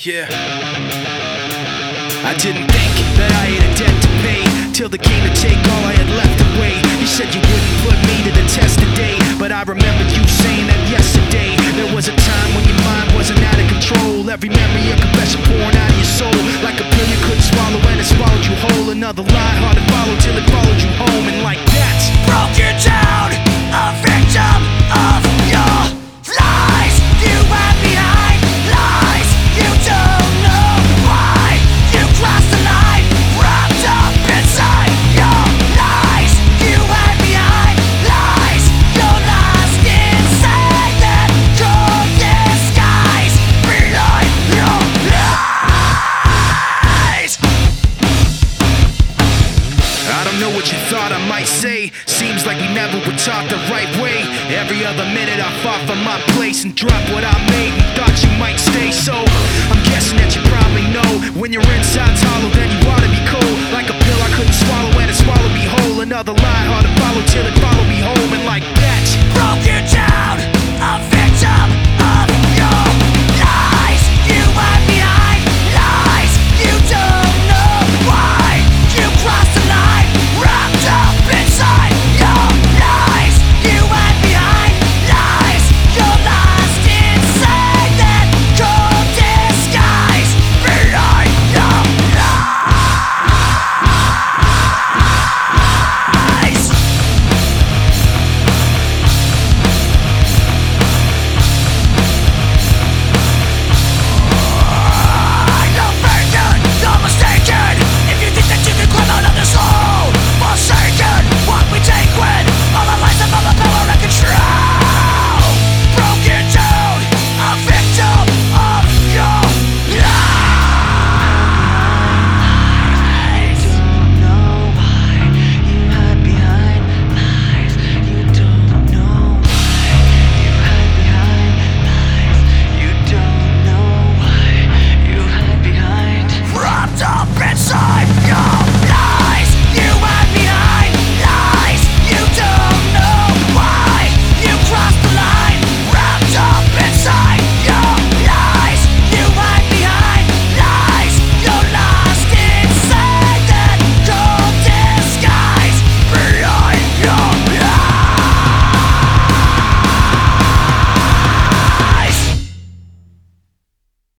Yeah. I didn't think that I had a debt to pay, till the came to take all I had left away. You said you wouldn't put me to the test today, but I remembered you saying that yesterday. There was a time when your mind wasn't out of control. Every memory a confession pouring out of your soul, like a pill you couldn't swallow and it swallowed you whole. Another lie hard to follow till it followed you home, and like that broke you down, a victim of your lies. You had behind lies, you don't know why. You crossed the line, wrapped up inside your lies. You had behind lies, you're lost inside that cold disguise behind your lies. I don't know what you thought I might say. Seems like we never were taught the right way. Every other minute I fought for my place and dropped what I made and thought you might stay. So I'm guessing that you probably know, when your inside's hollow then you ought to be cold. Like a pill I couldn't swallow and it swallowed me whole. Another lie hard to follow till it